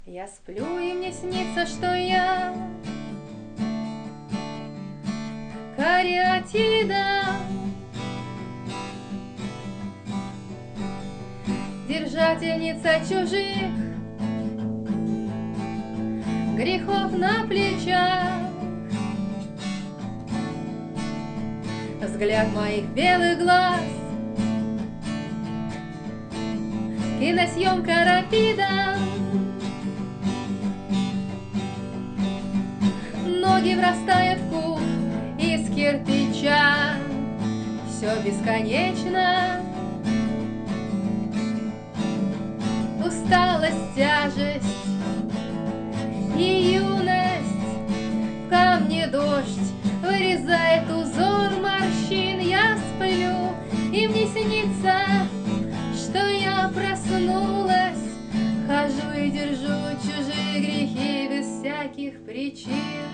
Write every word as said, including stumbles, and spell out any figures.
Я сплю, и мне снится, что я кариатида, держательница чужих грехов на плечах. Взгляд моих белых глаз, киносъемка рапида, ноги врастают в куб из кирпича. Все бесконечно, усталость, тяжесть и юность. В камне дождь вырезает узор морщин. Я сплю, и мне снится, что я проснулась. Хожу и держу чужие грехи без всяких причин.